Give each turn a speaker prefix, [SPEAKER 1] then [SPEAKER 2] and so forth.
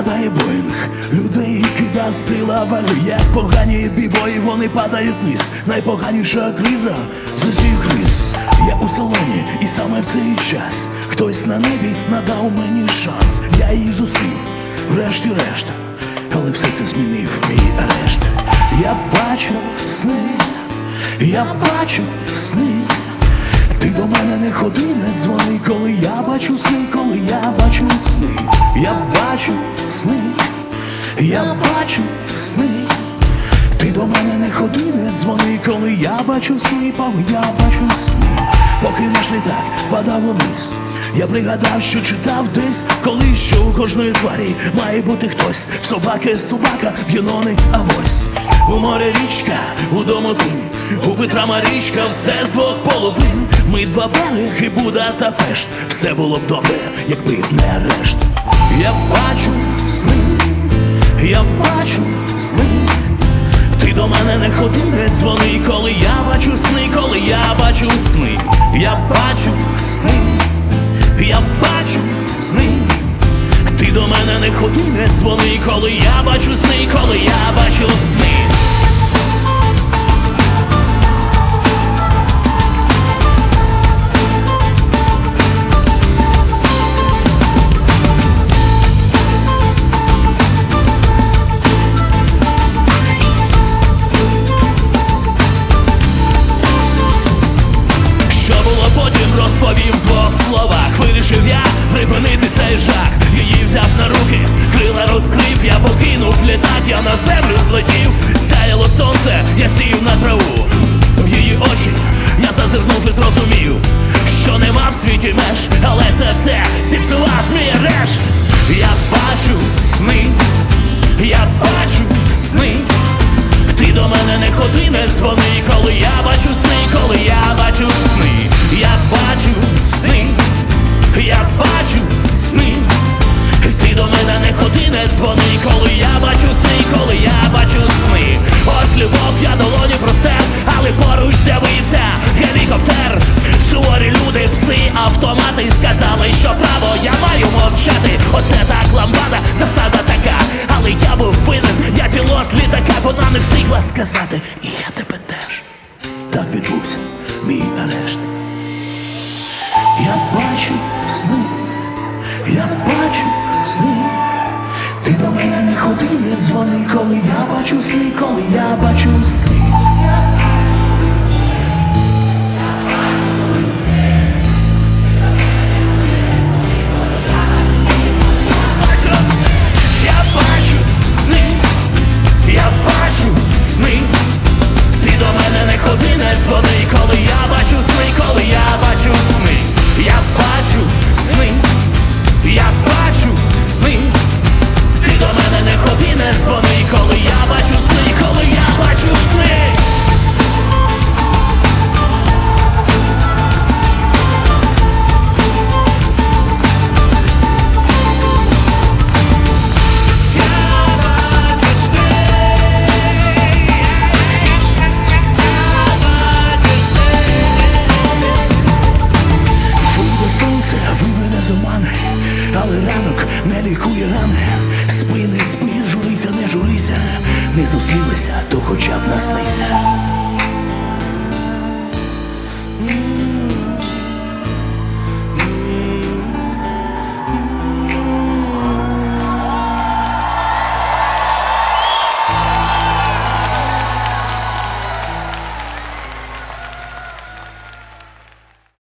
[SPEAKER 1] падає Боїнг, людей кида сила вали. Як погані бібої, вони падають вниз. Найпоганіша криза з усіх криз. Я у салоні, і саме в цей час хтось на небі надав мені шанс. Я її зустрів, врешті-решт, але все це змінив мій арешт. Я бачу сни, я бачу сни. Ти до мене не ходи, не дзвони, коли я бачу сни, коли я бачу сни. Я бачу сни, я бачу сни. Ти до мене не ходи, не дзвони, коли я бачу сни, коли я бачу сни. Поки наш літак падав униз, я пригадав, що читав десь колись, що у кожної тварі має бути хтось. В собаки собака, в юнони авось. У морі річка, у дому тим, у Петра Марічка, все з двох половин. Ми два береги, Буда та Пешт. Все було б добре, якби не арешт. Я бачу сни, я бачу сни. Ти до мене не ходи, не дзвони, коли я бачу сни, коли я бачу сни. Я бачу сни, я бачу сни. Ти до мене не ходи, не дзвони, коли я бачу сни, коли я бачу сни. Розповім в двох словах, вирішив я припинити цей жах. Її взяв на руки, крила розкрив, я покинув літак, я на землю злетів. Сяяло сонце, я сів на траву. В її очі я зазирнув і зрозумів, що нема в світі меж, але це все зіпсував мій арешт. Я бачу сни, я бачу сни. Ти до мене не ходи, не дзвони, коли я бачу сни, коли я бачу сни. Я бачу сни, я бачу сни. Ти до мене не ходи, не дзвони, коли я бачу сни, коли я бачу сни. Ось любов, я долоні простер, але поруч з'явився гелікоптер. Суворі люди, пси, автомати сказали, що право я маю мовчати. Оце так ламбада, засада така. Але я був винен, я пілот літака. Вона не встигла сказати, і я тебе теж. Так відбувся мій арешт. Я бачу сни, я бачу сни. Ти до мене не ходи, не дзвони, коли я бачу сни, коли я бачу сни. Але ранок не лікує рани. Спи, не спи, журися, не журися. Не зустрілися, то хоча б наснися.